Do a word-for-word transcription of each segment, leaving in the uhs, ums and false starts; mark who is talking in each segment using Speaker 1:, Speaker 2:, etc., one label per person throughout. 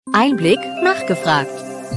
Speaker 1: Einblick nachgefragt.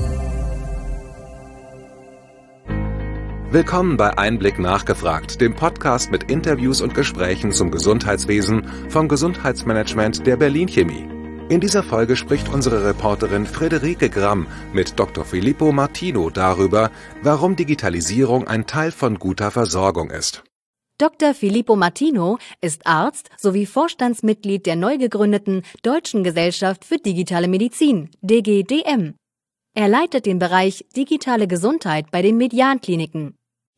Speaker 2: Willkommen bei Einblick nachgefragt, dem Podcast mit Interviews und Gesprächen zum Gesundheitswesen vom Gesundheitsmanagement der Berlin Chemie. In dieser Folge spricht unsere Reporterin Friederike Gramm mit Doktor Filippo Martino darüber, warum Digitalisierung ein Teil von guter Versorgung ist.
Speaker 1: Doktor Filippo Martino ist Arzt sowie Vorstandsmitglied der neu gegründeten Deutschen Gesellschaft für digitale Medizin, D G D M. Er leitet den Bereich Digitale Gesundheit bei den Median Kliniken.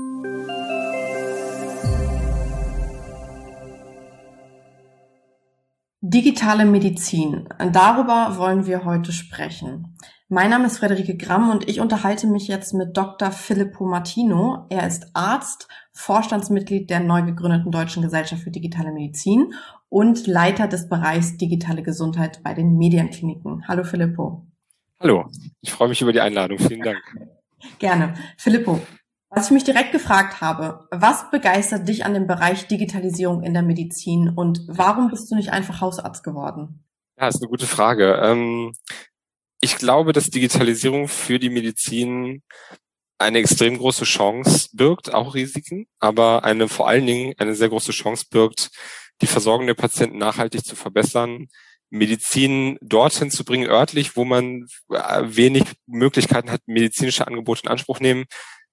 Speaker 3: Digitale Medizin. Darüber wollen wir heute sprechen. Mein Name ist Friederike Gramm und ich unterhalte mich jetzt mit Doktor Filippo Martino. Er ist Arzt, Vorstandsmitglied der neu gegründeten Deutschen Gesellschaft für digitale Medizin und Leiter des Bereichs Digitale Gesundheit bei den Median Kliniken. Hallo Filippo.
Speaker 4: Hallo, ich freue mich über die Einladung. Vielen Dank.
Speaker 3: Gerne. Filippo, was ich mich direkt gefragt habe, was begeistert dich an dem Bereich Digitalisierung in der Medizin und warum bist du nicht einfach Hausarzt geworden?
Speaker 4: Ja, ist eine gute Frage. Ähm, ich glaube, dass Digitalisierung für die Medizin eine extrem große Chance birgt, auch Risiken, aber eine vor allen Dingen eine sehr große Chance birgt, die Versorgung der Patienten nachhaltig zu verbessern, Medizin dorthin zu bringen, örtlich, wo man wenig Möglichkeiten hat, medizinische Angebote in Anspruch nehmen,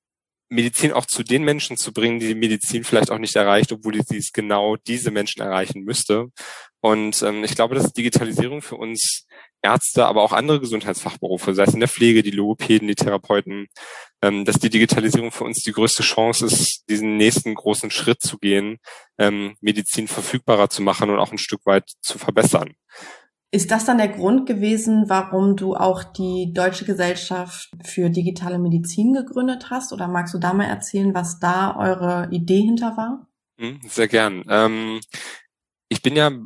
Speaker 4: Medizin auch zu den Menschen zu bringen, die die Medizin vielleicht auch nicht erreicht, obwohl sie es genau diese Menschen erreichen müsste. Und ähm, ich glaube, dass Digitalisierung für uns Ärzte, aber auch andere Gesundheitsfachberufe, sei es in der Pflege, die Logopäden, die Therapeuten, ähm, dass die Digitalisierung für uns die größte Chance ist, diesen nächsten großen Schritt zu gehen, ähm, Medizin verfügbarer zu machen und auch ein Stück weit zu verbessern.
Speaker 3: Ist das dann der Grund gewesen, warum du auch die Deutsche Gesellschaft für digitale Medizin gegründet hast? Oder magst du da mal erzählen, was da eure Idee hinter war?
Speaker 4: Sehr gern. Ähm, ich bin ja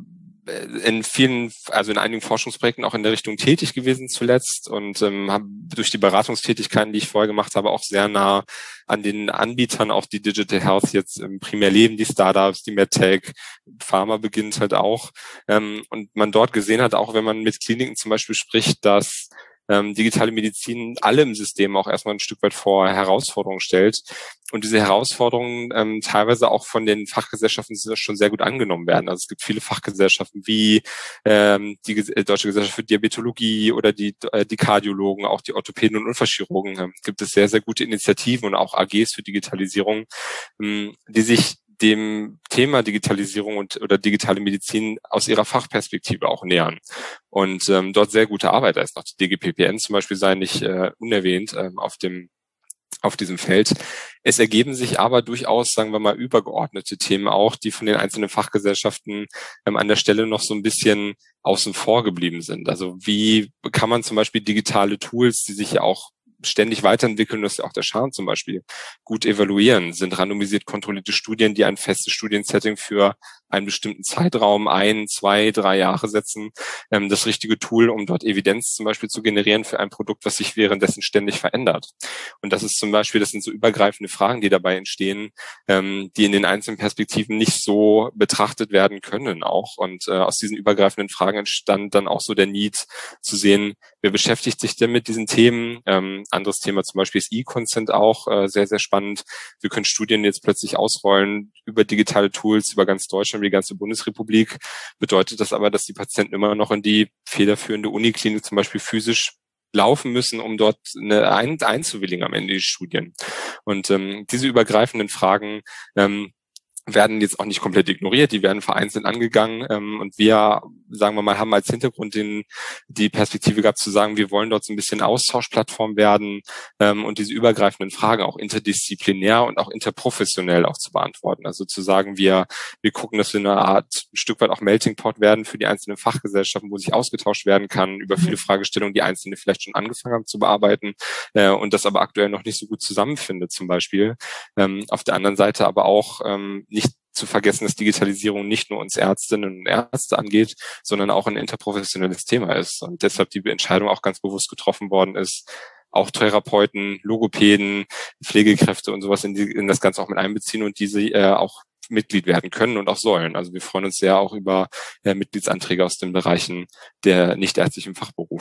Speaker 4: in vielen, also in einigen Forschungsprojekten auch in der Richtung tätig gewesen zuletzt und ähm, habe durch die Beratungstätigkeiten, die ich vorher gemacht habe, auch sehr nah an den Anbietern, auch die Digital Health jetzt im primär leben, die Startups, die MedTech, Pharma beginnt halt auch. Ähm, und man dort gesehen hat, auch wenn man mit Kliniken zum Beispiel spricht, dass ähm, digitale Medizin alle im System auch erstmal ein Stück weit vor Herausforderungen stellt. Und diese Herausforderungen ähm, teilweise auch von den Fachgesellschaften schon sehr gut angenommen werden. Also es gibt viele Fachgesellschaften wie ähm, die Deutsche Gesellschaft für Diabetologie oder die äh, die Kardiologen, auch die Orthopäden und Unfallchirurgen. Ähm, gibt es sehr, sehr gute Initiativen und auch A Gs für Digitalisierung, ähm, die sich dem Thema Digitalisierung und oder digitale Medizin aus ihrer Fachperspektive auch nähern und ähm, dort sehr gute Arbeit. Da ist noch die D G P P N zum Beispiel, sei nicht äh, unerwähnt ähm, auf dem auf diesem Feld. Es ergeben sich aber durchaus, sagen wir mal, übergeordnete Themen auch, die von den einzelnen Fachgesellschaften ähm, an der Stelle noch so ein bisschen außen vor geblieben sind. Also wie kann man zum Beispiel digitale Tools, die sich ja auch ständig weiterentwickeln, das ist ja auch der Charme zum Beispiel, gut evaluieren, sind randomisiert kontrollierte Studien, die ein festes Studiensetting für einen bestimmten Zeitraum, ein, zwei, drei Jahre setzen, ähm, das richtige Tool, um dort Evidenz zum Beispiel zu generieren für ein Produkt, was sich währenddessen ständig verändert. Und das ist zum Beispiel, das sind so übergreifende Fragen, die dabei entstehen, ähm, die in den einzelnen Perspektiven nicht so betrachtet werden können auch. Und äh, aus diesen übergreifenden Fragen entstand dann auch so der Need zu sehen, wer beschäftigt sich denn mit diesen Themen? Ähm, anderes Thema zum Beispiel ist E-Consent auch äh, sehr, sehr spannend. Wir können Studien jetzt plötzlich ausrollen über digitale Tools über ganz Deutschland, über die ganze Bundesrepublik. Bedeutet das aber, dass die Patienten immer noch in die federführende Uniklinik zum Beispiel physisch laufen müssen, um dort eine ein, einzuwilligen am Ende die Studien. Und ähm, diese übergreifenden Fragen ähm, werden jetzt auch nicht komplett ignoriert, die werden vereinzelt angegangen ähm, und wir, sagen wir mal, haben als Hintergrund den, die Perspektive gehabt zu sagen, wir wollen dort so ein bisschen Austauschplattform werden ähm, und diese übergreifenden Fragen auch interdisziplinär und auch interprofessionell auch zu beantworten. Also zu sagen, wir wir gucken, dass wir eine Art, ein Stück weit auch Melting Pot werden für die einzelnen Fachgesellschaften, wo sich ausgetauscht werden kann über viele Fragestellungen, die Einzelne vielleicht schon angefangen haben zu bearbeiten äh, und das aber aktuell noch nicht so gut zusammenfindet zum Beispiel. Ähm, auf der anderen Seite aber auch ähm, nicht zu vergessen, dass Digitalisierung nicht nur uns Ärztinnen und Ärzte angeht, sondern auch ein interprofessionelles Thema ist. Und deshalb die Entscheidung auch ganz bewusst getroffen worden ist, auch Therapeuten, Logopäden, Pflegekräfte und sowas in, die, in das Ganze auch mit einbeziehen und diese äh, auch Mitglied werden können und auch sollen. Also wir freuen uns sehr auch über äh, Mitgliedsanträge aus den Bereichen der nichtärztlichen Fachberufe.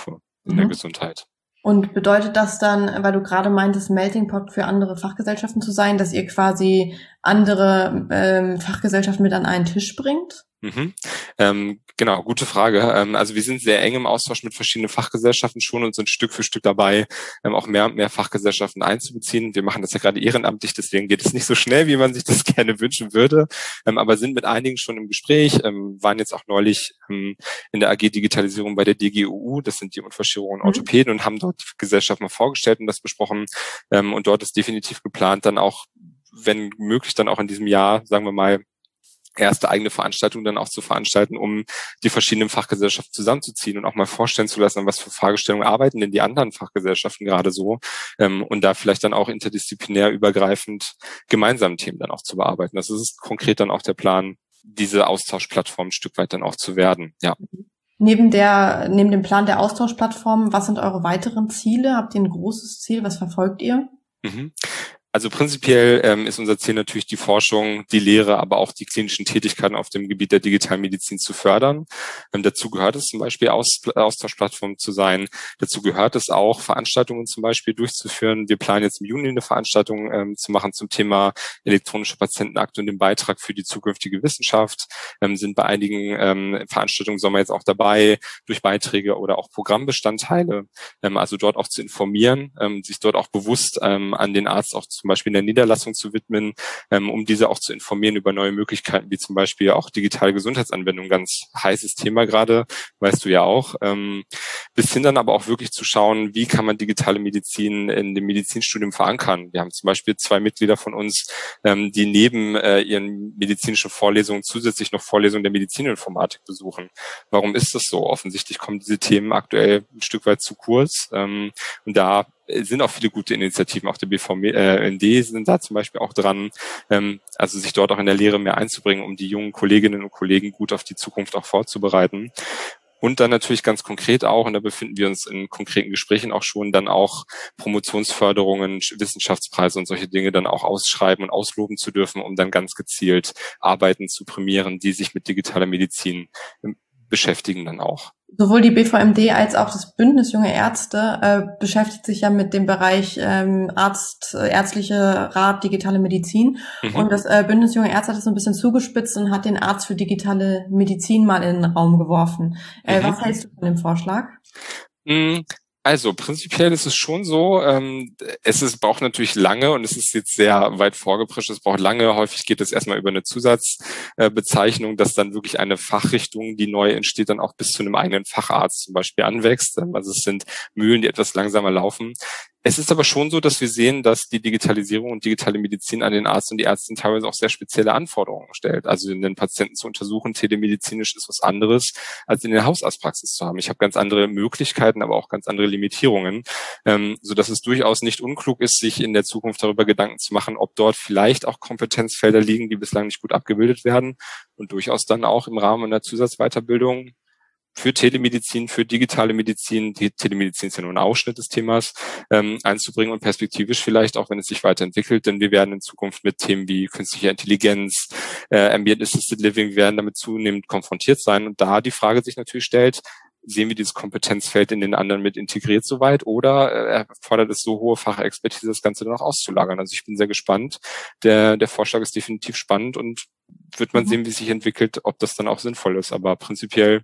Speaker 4: in mhm. der Gesundheit.
Speaker 3: Und bedeutet das dann, weil du gerade meintest, Melting Pot für andere Fachgesellschaften zu sein, dass ihr quasi andere ähm, Fachgesellschaften mit an einen Tisch bringt?
Speaker 4: Mhm. Ähm, genau, gute Frage. Ähm, also wir sind sehr eng im Austausch mit verschiedenen Fachgesellschaften schon und sind Stück für Stück dabei, ähm, auch mehr und mehr Fachgesellschaften einzubeziehen. Wir machen das ja gerade ehrenamtlich, deswegen geht es nicht so schnell, wie man sich das gerne wünschen würde, ähm, aber sind mit einigen schon im Gespräch, ähm, waren jetzt auch neulich ähm, in der A G Digitalisierung bei der D G O U, das sind die Unfallchirurgen und Orthopäden, und haben dort die Gesellschaft mal vorgestellt und das besprochen. Ähm, und dort ist definitiv geplant, dann auch, wenn möglich, dann auch in diesem Jahr, sagen wir mal, erste eigene Veranstaltung dann auch zu veranstalten, um die verschiedenen Fachgesellschaften zusammenzuziehen und auch mal vorstellen zu lassen, an was für Fragestellungen arbeiten denn die anderen Fachgesellschaften gerade so, ähm, und da vielleicht dann auch interdisziplinär übergreifend gemeinsame Themen dann auch zu bearbeiten. Das ist konkret dann auch der Plan, diese Austauschplattform ein Stück weit dann auch zu werden, ja.
Speaker 3: Neben der, neben dem Plan der Austauschplattform, was sind eure weiteren Ziele? Habt ihr ein großes Ziel? Was verfolgt ihr?
Speaker 4: Mhm. Also prinzipiell ähm, ist unser Ziel natürlich die Forschung, die Lehre, aber auch die klinischen Tätigkeiten auf dem Gebiet der Digitalmedizin zu fördern. Ähm, dazu gehört es zum Beispiel, Aus Austauschplattform zu sein. Dazu gehört es auch, Veranstaltungen zum Beispiel durchzuführen. Wir planen jetzt im Juni eine Veranstaltung ähm, zu machen zum Thema elektronische Patientenakte und den Beitrag für die zukünftige Wissenschaft. Ähm, sind bei einigen ähm, Veranstaltungen Sommer jetzt auch dabei, durch Beiträge oder auch Programmbestandteile, ähm, also dort auch zu informieren, ähm, sich dort auch bewusst ähm, an den Arzt auch zu zum Beispiel in der Niederlassung zu widmen, ähm, um diese auch zu informieren über neue Möglichkeiten, wie zum Beispiel auch digitale Gesundheitsanwendungen, ganz heißes Thema gerade, weißt du ja auch, ähm, bis hin dann aber auch wirklich zu schauen, wie kann man digitale Medizin in dem Medizinstudium verankern. Wir haben zum Beispiel zwei Mitglieder von uns, ähm, die neben äh, ihren medizinischen Vorlesungen zusätzlich noch Vorlesungen der Medizininformatik besuchen. Warum ist das so? Offensichtlich kommen diese Themen aktuell ein Stück weit zu kurz, ähm, und da sind auch viele gute Initiativen, auch der B V M D sind da zum Beispiel auch dran, ähm, also sich dort auch in der Lehre mehr einzubringen, um die jungen Kolleginnen und Kollegen gut auf die Zukunft auch vorzubereiten. Und dann natürlich ganz konkret auch, und da befinden wir uns in konkreten Gesprächen auch schon, dann auch Promotionsförderungen, Wissenschaftspreise und solche Dinge dann auch ausschreiben und ausloben zu dürfen, um dann ganz gezielt Arbeiten zu prämieren, die sich mit digitaler Medizin beschäftigen dann auch.
Speaker 3: Sowohl die B V M D als auch das Bündnis Junge Ärzte äh, beschäftigt sich ja mit dem Bereich ähm, Arzt, äh, ärztliche Rat, digitale Medizin. Mhm. Und das äh, Bündnis Junge Ärzte hat das so ein bisschen zugespitzt und hat den Arzt für digitale Medizin mal in den Raum geworfen. Äh, mhm. Was hältst du von dem Vorschlag?
Speaker 4: Mhm. Also prinzipiell ist es schon so, ähm, es ist, braucht natürlich lange, und es ist jetzt sehr weit vorgeprescht, es braucht lange, häufig geht es erstmal über eine Zusatzbezeichnung, äh, dass dann wirklich eine Fachrichtung, die neu entsteht, dann auch bis zu einem eigenen Facharzt zum Beispiel anwächst. Also es sind Mühlen, die etwas langsamer laufen. Es ist aber schon so, dass wir sehen, dass die Digitalisierung und digitale Medizin an den Arzt und die Ärztin teilweise auch sehr spezielle Anforderungen stellt. Also den Patienten zu untersuchen, telemedizinisch ist was anderes, als in der Hausarztpraxis zu haben. Ich habe ganz andere Möglichkeiten, aber auch ganz andere Limitierungen, ähm, so dass es durchaus nicht unklug ist, sich in der Zukunft darüber Gedanken zu machen, ob dort vielleicht auch Kompetenzfelder liegen, die bislang nicht gut abgebildet werden, und durchaus dann auch im Rahmen einer Zusatzweiterbildung für Telemedizin, für digitale Medizin, die Telemedizin ist ja nur ein Ausschnitt des Themas, ähm, einzubringen und perspektivisch vielleicht auch, wenn es sich weiterentwickelt, denn wir werden in Zukunft mit Themen wie künstliche Intelligenz, äh, Ambient Assisted Living, wir werden damit zunehmend konfrontiert sein, und da die Frage sich natürlich stellt, sehen wir dieses Kompetenzfeld in den anderen mit integriert soweit, oder äh, erfordert es so hohe Fachexpertise, das Ganze dann auch auszulagern? Also ich bin sehr gespannt. Der, der Vorschlag ist definitiv spannend, und wird man sehen, wie es sich entwickelt, ob das dann auch sinnvoll ist, aber prinzipiell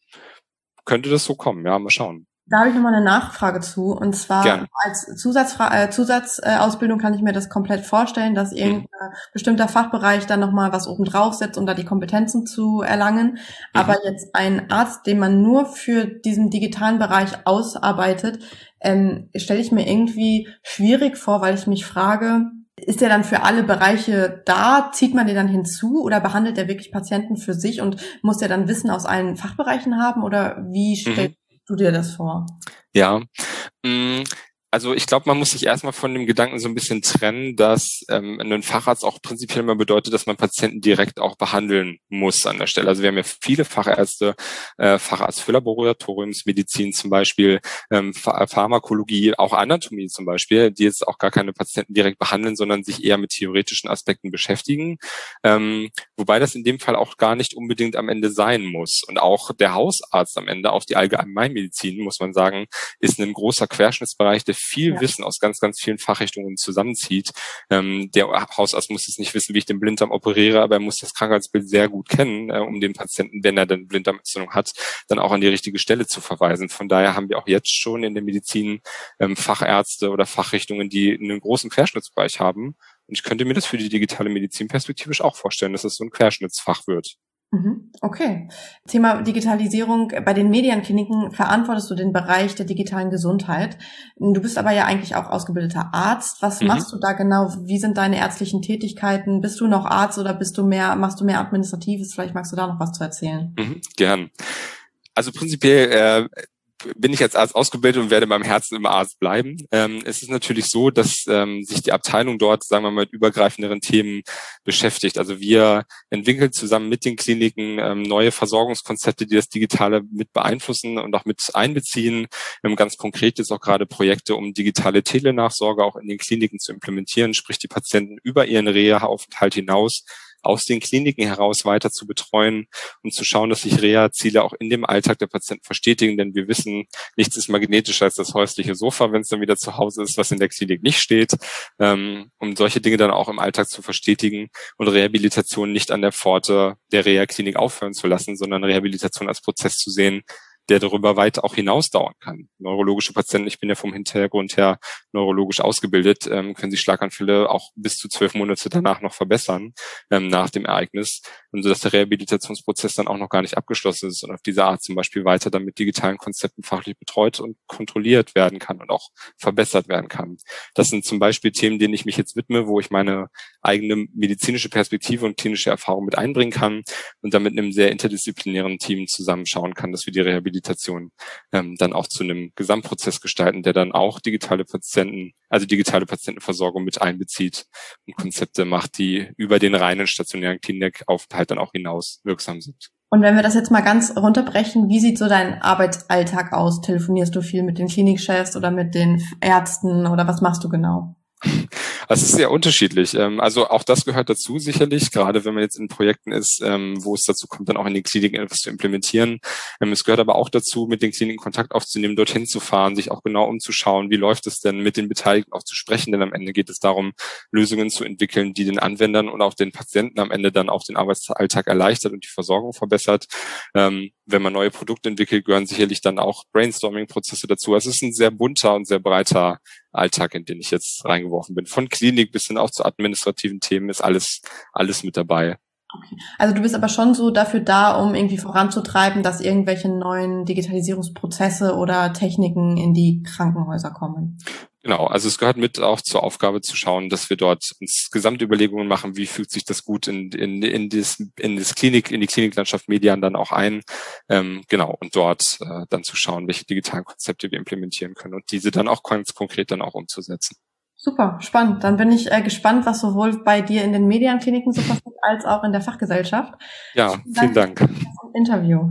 Speaker 4: könnte das so kommen, ja, mal schauen.
Speaker 3: Da habe ich nochmal eine Nachfrage zu, und zwar
Speaker 4: Gerne.
Speaker 3: als Zusatzfra- äh, Zusatzausbildung kann ich mir das komplett vorstellen, dass irgendein mhm. bestimmter Fachbereich dann nochmal was oben drauf setzt, um da die Kompetenzen zu erlangen. Mhm. Aber jetzt ein Arzt, den man nur für diesen digitalen Bereich ausarbeitet, ähm, stelle ich mir irgendwie schwierig vor, weil ich mich frage, ist der dann für alle Bereiche da? Zieht man den dann hinzu, oder behandelt der wirklich Patienten für sich und muss der dann Wissen aus allen Fachbereichen haben, oder wie stellst mhm. du dir das vor?
Speaker 4: Ja, Also ich glaube, man muss sich erstmal von dem Gedanken so ein bisschen trennen, dass ähm, ein Facharzt auch prinzipiell immer bedeutet, dass man Patienten direkt auch behandeln muss an der Stelle. Also wir haben ja viele Fachärzte, äh, Facharzt für Laboratoriumsmedizin zum Beispiel, ähm, Pharmakologie, auch Anatomie zum Beispiel, die jetzt auch gar keine Patienten direkt behandeln, sondern sich eher mit theoretischen Aspekten beschäftigen. Ähm, wobei das in dem Fall auch gar nicht unbedingt am Ende sein muss. Und auch der Hausarzt am Ende, auch die Allgemeinmedizin, muss man sagen, ist ein großer Querschnittsbereich, der viel ja. Wissen aus ganz, ganz vielen Fachrichtungen zusammenzieht. Ähm, der Hausarzt muss jetzt nicht wissen, wie ich den Blinddarm operiere, aber er muss das Krankheitsbild sehr gut kennen, äh, um den Patienten, wenn er dann Blinddarmentzündung hat, dann auch an die richtige Stelle zu verweisen. Von daher haben wir auch jetzt schon in der Medizin ähm, Fachärzte oder Fachrichtungen, die einen großen Querschnittsbereich haben. Und ich könnte mir das für die digitale Medizin perspektivisch auch vorstellen, dass es so ein Querschnittsfach wird.
Speaker 3: Okay. Thema Digitalisierung. Bei den Medienkliniken verantwortest du den Bereich der digitalen Gesundheit. Du bist aber ja eigentlich auch ausgebildeter Arzt. Was mhm. machst du da genau? Wie sind deine ärztlichen Tätigkeiten? Bist du noch Arzt oder bist du mehr, machst du mehr Administratives? Vielleicht magst du da noch was zu erzählen.
Speaker 4: Mhm, gern. Also prinzipiell äh, bin ich als Arzt ausgebildet und werde beim Herzen immer Arzt bleiben. Ähm, es ist natürlich so, dass ähm, sich die Abteilung dort, sagen wir mal, mit übergreifenderen Themen beschäftigt. Also wir entwickeln zusammen mit den Kliniken ähm, neue Versorgungskonzepte, die das Digitale mit beeinflussen und auch mit einbeziehen. Wir haben ganz konkret jetzt auch gerade Projekte, um digitale Telenachsorge auch in den Kliniken zu implementieren, sprich die Patienten über ihren Reha-Aufenthalt hinaus aus den Kliniken heraus weiter zu betreuen und zu schauen, dass sich Reha-Ziele auch in dem Alltag der Patienten verstetigen, denn wir wissen, nichts ist magnetischer als das häusliche Sofa, wenn es dann wieder zu Hause ist, was in der Klinik nicht steht, ähm, um solche Dinge dann auch im Alltag zu verstetigen und Rehabilitation nicht an der Pforte der Reha-Klinik aufhören zu lassen, sondern Rehabilitation als Prozess zu sehen, der darüber weit auch hinaus dauern kann. Neurologische Patienten, ich bin ja vom Hintergrund her neurologisch ausgebildet, ähm, können sich Schlaganfälle auch bis zu zwölf Monate danach noch verbessern, ähm, nach dem Ereignis, und so dass der Rehabilitationsprozess dann auch noch gar nicht abgeschlossen ist und auf diese Art zum Beispiel weiter dann mit digitalen Konzepten fachlich betreut und kontrolliert werden kann und auch verbessert werden kann. Das sind zum Beispiel Themen, denen ich mich jetzt widme, wo ich meine eigene medizinische Perspektive und klinische Erfahrung mit einbringen kann und dann mit einem sehr interdisziplinären Team zusammenschauen kann, dass wir die Rehabilitation ähm, dann auch zu einem Gesamtprozess gestalten, der dann auch digitale Patienten, also digitale Patientenversorgung mit einbezieht und Konzepte macht, die über den reinen stationären Klinikaufenthalt dann auch hinaus wirksam sind.
Speaker 3: Und wenn wir das jetzt mal ganz runterbrechen, wie sieht so dein Arbeitsalltag aus? Telefonierst du viel mit den Klinikchefs oder mit den Ärzten oder was machst du genau?
Speaker 4: Es ist sehr unterschiedlich. Also auch das gehört dazu sicherlich, gerade wenn man jetzt in Projekten ist, wo es dazu kommt, dann auch in den Kliniken etwas zu implementieren. Es gehört aber auch dazu, mit den Kliniken Kontakt aufzunehmen, dorthin zu fahren, sich auch genau umzuschauen, wie läuft es denn, mit den Beteiligten auch zu sprechen, denn am Ende geht es darum, Lösungen zu entwickeln, die den Anwendern und auch den Patienten am Ende dann auch den Arbeitsalltag erleichtert und die Versorgung verbessert. Wenn man neue Produkte entwickelt, gehören sicherlich dann auch Brainstorming-Prozesse dazu. Also es ist ein sehr bunter und sehr breiter Alltag, in den ich jetzt reingeworfen bin. Von Klinik bis hin auch zu administrativen Themen ist alles, alles mit dabei.
Speaker 3: Okay. Also du bist aber schon so dafür da, um irgendwie voranzutreiben, dass irgendwelche neuen Digitalisierungsprozesse oder Techniken in die Krankenhäuser kommen.
Speaker 4: Genau, also es gehört mit auch zur Aufgabe zu schauen, dass wir dort uns Gesamtüberlegungen machen, wie fügt sich das gut in, in, in, das, in das Klinik, in die Kliniklandschaft Median dann auch ein. Ähm, genau, und dort äh, dann zu schauen, welche digitalen Konzepte wir implementieren können und diese dann auch ganz konkret dann auch umzusetzen.
Speaker 3: Super, spannend. Dann bin ich äh, gespannt, was sowohl bei dir in den Medienkliniken so passiert, als auch in der Fachgesellschaft.
Speaker 4: Ja, vielen, vielen Dank.
Speaker 3: Dank für das Interview.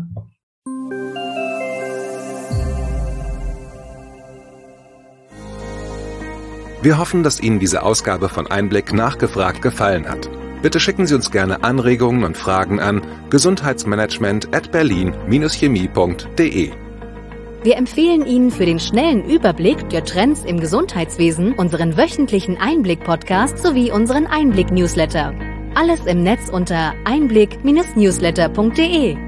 Speaker 2: Wir hoffen, dass Ihnen diese Ausgabe von Einblick nachgefragt gefallen hat. Bitte schicken Sie uns gerne Anregungen und Fragen an gesundheitsmanagement at berlin dash chemie punkt de.
Speaker 1: Wir empfehlen Ihnen für den schnellen Überblick der Trends im Gesundheitswesen unseren wöchentlichen Einblick-Podcast sowie unseren Einblick-Newsletter. Alles im Netz unter einblick Bindestrich newsletter punkt de.